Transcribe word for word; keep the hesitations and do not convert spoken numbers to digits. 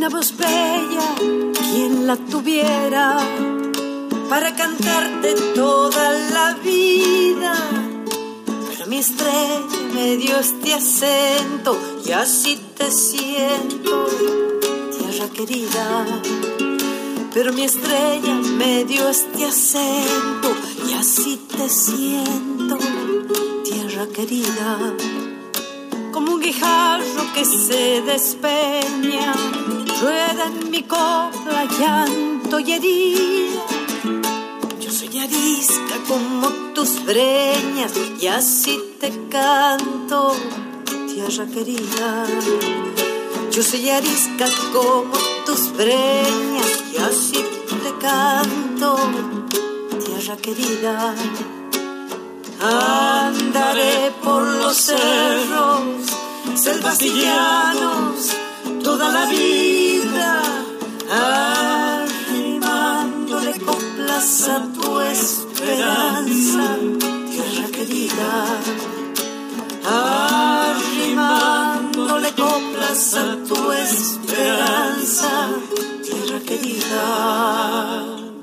una voz bella, quien la tuviera, para cantarte toda la vida. Pero mi estrella me dio este acento y así te siento, tierra querida. Pero mi estrella me dio este acento y así te siento, tierra querida. Como un guijarro que se despeña, rueda en mi copla llanto y herida. Yo soy arisca como tus breñas y así te canto, tierra querida. Yo soy arisca como tus breñas y así te canto, tierra querida. Andaré por los cerros, selvas y llanos, toda la vida, arrimándole coplas a tu esperanza, tierra querida. Arrimándole coplas a tu esperanza, tierra querida.